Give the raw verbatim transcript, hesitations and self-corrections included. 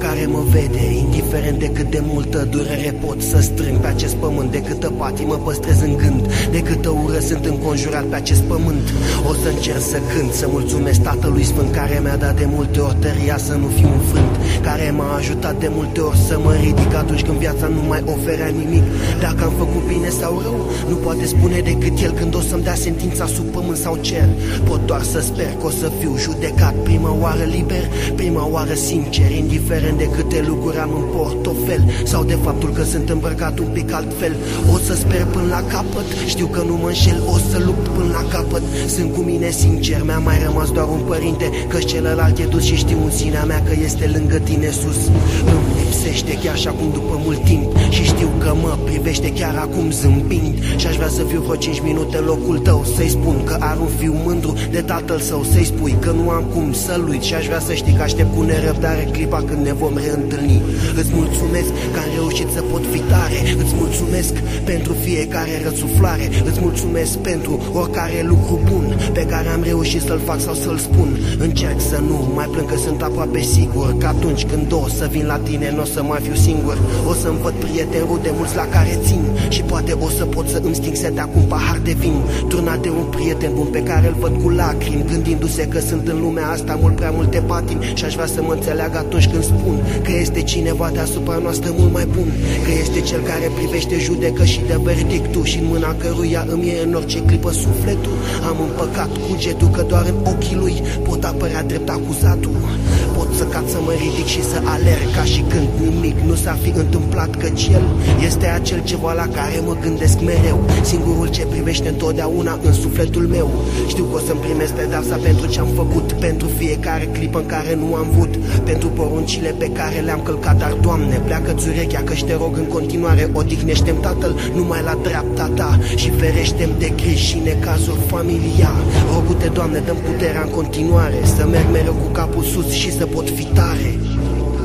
care mă vede, indiferent de cât de multă durere pot să strâng pe acest pământ, de câtă patimă păstrez în gând, de câtă ură sunt înconjurat pe acest pământ. O să încerc să cânt, să mulțumesc Tatălui Sfânt, care mi-a dat de multe ori tăria să nu fiu un vânt, care m-a ajutat de multe ori să mă ridic atunci când viața nu mai oferea nimic. Dacă am făcut bine sau rău, nu poate spune decât El când o să-mi dea sentința sub pământ sau cer. Pot doar să sper că o să fiu judecat prima oară liber, prima oară sincer, indiferent de câte lucruri am în portofel sau de faptul că sunt îmbrăcat un pic altfel. O să sper până la capăt, știu că nu mă înșel, o să lupt până la capăt. Sunt cu mine sincer, mi-a mai rămas doar un părinte, că celălalt e dus și știu în sinea mea că este lângă tine sus. Îmi lipsește chiar și acum după mult timp și știu că mă privește chiar acum zâmbind. Și-aș vrea să fiu vreo cinci minute în locul tău, să-i spun că are un fiu mândru de tatăl său, să-i spui că nu am cum să-l uit. Și-aș vrea să știi că aștept cu nerăbdare clipa când ne vom reîntâlni. Îți mulțumesc că am reușit să pot fi tare, îți mulțumesc pentru fiecare răsuflare, îți mulțumesc pentru oricare lucru bun pe care am reușit să-l fac sau să-l spun. Încerc să nu mai plâng, că sunt aproape sigur că atunci când o să vin la tine n-o să mai fiu singur. O să-mi văd prieteni rude mulți la care țin și poate o să pot să îmi sting setea cu un pahar de vin, turnat de un prieten bun pe care îl văd cu lacrimi, gândindu-se că sunt în lumea asta mult prea multe patimi. Și aș vrea să mă înțeleagă atunci când spun că este cineva deasupra noastră mult mai bun, că este cel care privește, judecă și dă verdictul și în mâna căruia îmi e în orice clipă sufletul. Am împăcat cugetul că doar în ochii lui pot apărea drept acuzatul. Pot să cad, să mă ridic și să alerg ca și când nimic nu s-ar fi întâmplat, căci El este acel ceva la care mă gândesc mereu, singurul ce privește întotdeauna în sufletul meu. Știu că o să-mi primesc pedeapsa pentru ce-am făcut, pentru fiecare clipă în care nu am vrut, pentru poruncile pe care le-am călcat. Dar, Doamne, pleacă-ți urechea, că-și te rog în continuare, odihnește-mi Tatăl numai la dreapta Ta și ferește-mi de griji și necazuri familiar. Rogu-te, Doamne, dă-mi puterea în continuare să merg mereu cu capul sus și să pot fi tare.